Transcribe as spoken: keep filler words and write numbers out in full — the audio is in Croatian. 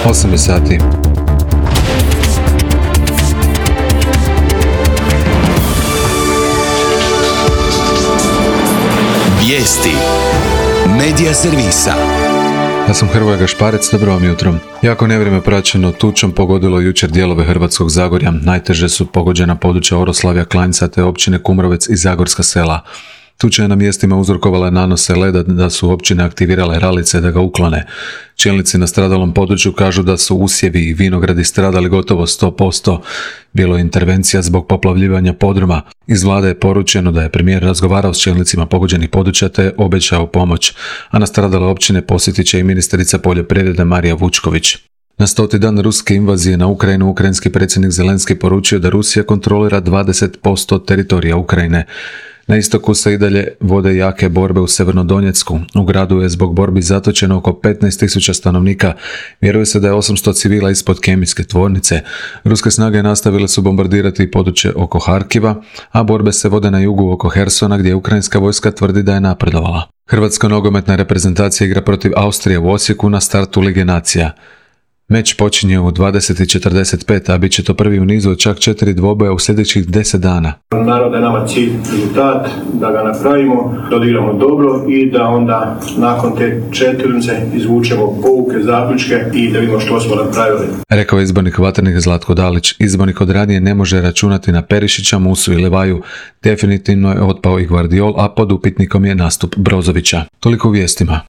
osam je sati. Vijesti Medija servisa. Ja sam Hrvoje Gašparec, dobro vam jutro. Jako nevrijeme praćeno tučom pogodilo jučer dijelove Hrvatskog Zagorja. Najteže su pogođena područja Oroslavja, Klanjca te općine Kumrovec i Zagorska Sela. Tuča je na mjestima uzrokovala nanose leda da su općine aktivirale ralice da ga uklone. Čelnici na stradalom području kažu da su usjevi i vinogradi stradali gotovo sto posto. Bilo je intervencija zbog poplavljivanja podruma. Iz vlade je poručeno da je premijer razgovarao s čelnicima pogođenih područja te obećao pomoć, a na stradale općine posjetit će i ministrica poljoprivrede Marija Vučković. Na stoti dan ruske invazije na Ukrajinu, ukrajinski predsjednik Zelenski poručio da Rusija kontrolira dvadeset posto teritorija Ukrajine. Na istoku se i dalje vode jake borbe u Sjevernodonjecku. U gradu je zbog borbi zatočeno oko petnaest tisuća stanovnika. Vjeruje se da je osamsto civila ispod kemijske tvornice. Ruske snage nastavile su bombardirati područje oko Harkiva, a borbe se vode na jugu oko Hersona gdje ukrajinska vojska tvrdi da je napredovala. Hrvatska nogometna reprezentacija igra protiv Austrije u Osijeku na startu Lige nacija. Meč počinje u dvadeset i četrdeset pet, a bit će to prvi u nizu od čak četiri dvoboja u sljedećih deset dana. Naravno da je nama cilj rezultat, da ga napravimo, da odigramo dobro i da onda nakon te četvrnice izvučemo pouke, zaključke i da vidimo što smo napravili. Rekao je izbornik Vatrenih Zlatko Dalić. Izbornik od ranije ne može računati na Perišića, Musu i Levaju. Definitivno je otpao i Gvardiol, a pod upitnikom je nastup Brozovića. Toliko u vijestima.